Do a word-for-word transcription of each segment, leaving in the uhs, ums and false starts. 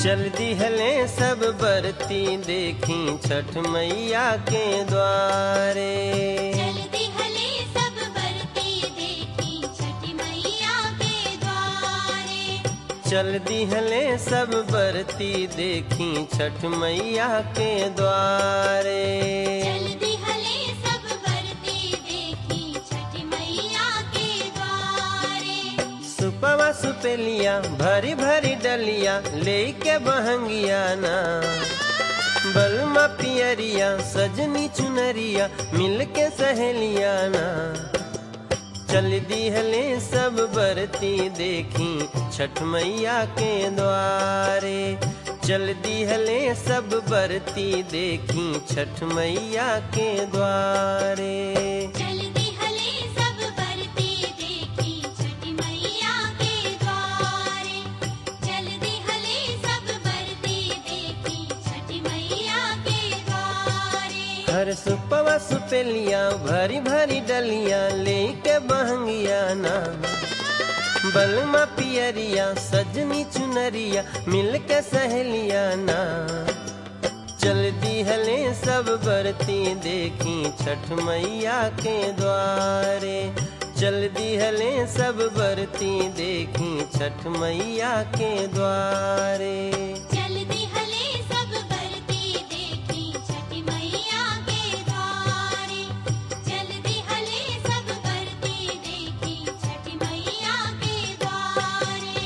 चल दिहले सब बरती देखी छठ मैया के द्वारे। चल दिहले सब बरती देखी छठ मैया के द्वारे। चल दिहले सब बरती देखी छठ मैया के द्वारे। चल दिहले सब बरती देखी छठ मैया के द्वारे। सुपवा सुपेलिया भरी भरी डलिया लेके बहंगिया ना, बलमा पियरिया सजनी चुनरिया मिलके सहेलिया ना। चल दिहले सब बरती देखी छठ मैया के द्वारे। चल दिहले सब बरती देखी छठ मैया के द्वारे। चल दिहले सब बरती देखी छठ मैया के द्वारे। चल दिहले सब बरती देखी छठ मैया के द्वारे। हर सुपवा सुपेलिया भरी भरी डलिया लेके बहंगिया ना, बलमा पियरिया सजनी चुनरिया मिलके सहेलिया ना। चल दिहले सब बरती देखी छठ मैया के द्वारे। चल दिहले सब बरती देखी छठ मैया के द्वारे। चल दिहले सब बरती देखी छठ मैया के द्वारे। चल दिहले सब बरती देखी छठ मैया के द्वारे।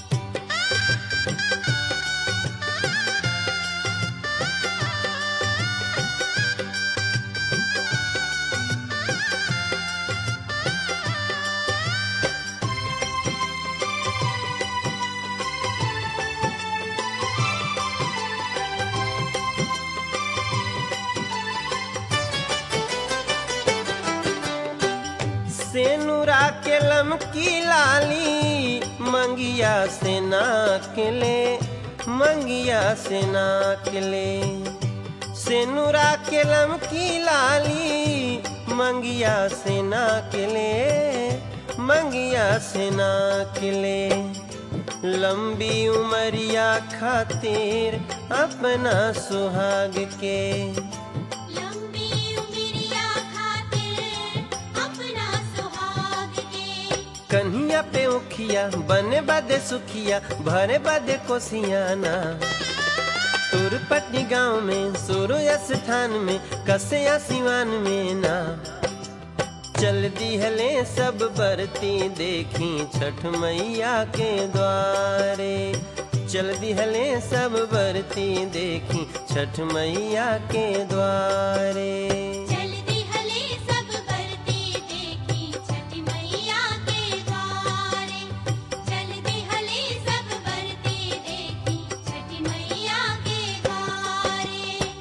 सेनुरा के लमकी लाली मंगिया से नाकले, मंगिया से नाकले। सेनुरा के लमकी लाली मंगिया से नाकले, मंगिया से नाकले। लंबी उमरिया खातिर अपना सुहाग के, लंबी उमरिया खातिर अपना सुहाग के। कन्हिया पे उखिया बने बदे सुखिया भरे बदे कोसियाना। तुरपट्टी गांव में सूर्य स्थान में कसया सिवान में ना। चल दिहले सब बरती देखी छठ मैया के द्वारे। चल दिहले सब बरती देखी छठ मैया के द्वारे। चल दिहले सब बरती देखी छठ मैया के द्वारे। चल दिहले सब बरती देखी छठ मैया के द्वारे।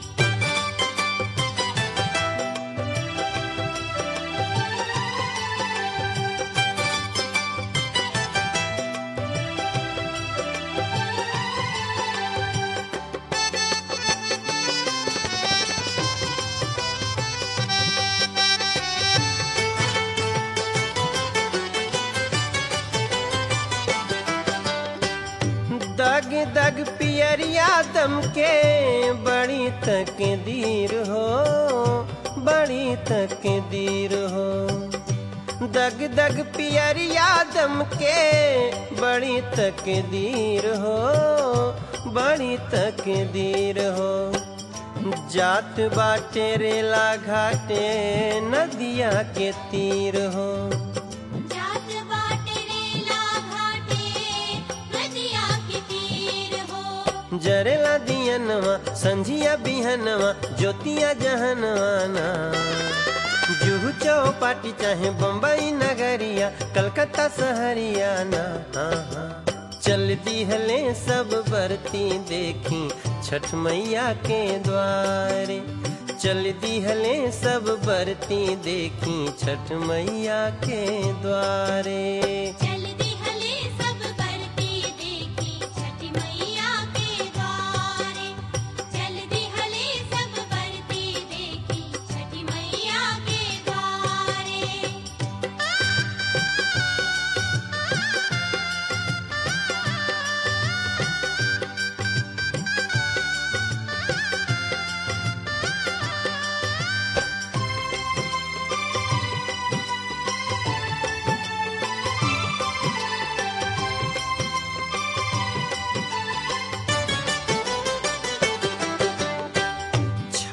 दग दग पियरिया दम के बड़ी तकदीर हो, बड़ी तकदीर हो। दग दग पियरिया दम के बड़ी तकदीर हो, बड़ी तकदीर हो। जात बाटे रेला घाटे नदिया के तीर हो। जात बाटे रेला घाटे नदिया के तीर हो। जरेला दियनवा संझिया बिहनवा ज्योतिया जहनवा ना। जुहू चौपाटी चाहे बम्बई नगरिया कलकत्ता सहरिया ना। हाँ हाँ। चल दिहले सब बरती देखी छठ मैया के द्वारे। चल दिहले सब बरती देखी छठ मैया के द्वारे। चल दिहले सब बरती देखी छठ मैया के द्वारे। चल दिहले सब बरती देखी छठ मैया के द्वारे।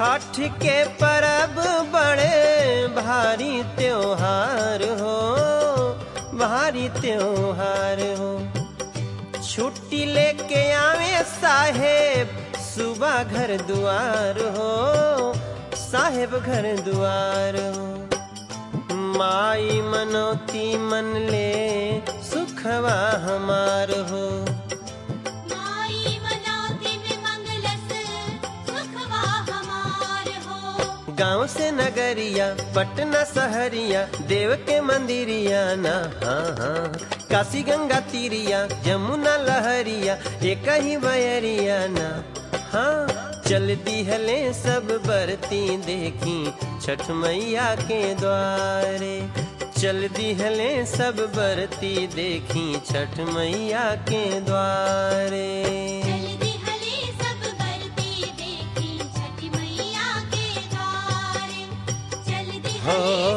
छठ के परब बड़े भारी त्योहार हो, भारी त्योहार हो। छुट्टी लेके आवे साहेब सुबह घर दुआर हो, साहेब घर दुआर हो। माई मनोती मन ले सुखवा हमार हो, माई मनौती में मंगलस सुखवा हमार हो। गाँव से नगरिया पटना सहरिया देव के मंदिरिया ना, हाँ हाँ काशी गंगा तीरिया जमुना लहरिया एक ही बयरिया ना, हाँ चल दिहले सब बरती देखी छठ मैया के द्वारे। चल दिहले सब बरती देखी छठ मैया के द्वारे। चल दिहले सब बरती देखी छठ मैया के द्वारे। चल दिहले